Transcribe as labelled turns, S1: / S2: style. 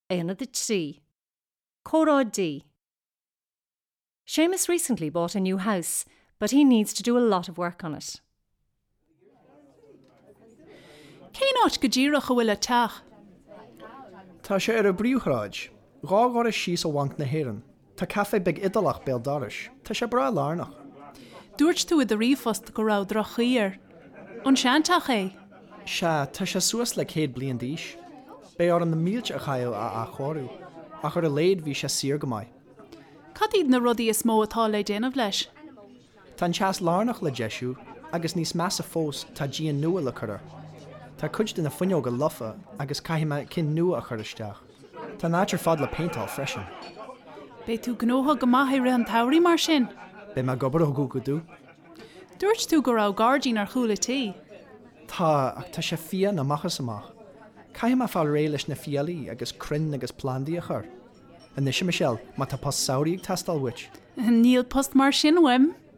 S1: Aina the T. Cora D. Seamus recently bought a new house, but he needs to do a lot of work on it.
S2: Cé áit go ddíreach a bhfuil teach?
S3: Tá sé ar a bríomhráid. Gá is síos a bhaint na hÉireann. Tá cafe big idalach béal daris. Tá sé bra lárnach.
S2: Dúirt tú a ríomhfast go rá drochaíar. An seanteach é?
S3: Se tá sé suas le 100 bliain díos. Bé ar an na mílte a chail a chóirú. A chur a léad bhí sé sir go maiid.
S2: Cad iad na rudaí is mó atá le déanamh leis?
S3: Tá teas lárnach le deisiú, agus níos measa fós tá díon nua le chuir. Tá cuid den na fuineo go lofa agus caiime cin nua a chur isteach. Tá náitir fad le péintáil freisin.
S2: Bé tú gnótha go maithí ri an tairí mar sin?
S3: Bé me gobar go dú.
S2: Dúirt tú go rá gárdín ar chúla tí?
S3: Tá ach tá sé fia na machchas amach. Caiime fáil ré leis na fialaí agus crin agus plandaí a chur. An isise Michelle má tá pas saoíigh testal wit.
S2: Níl post mar sin weim?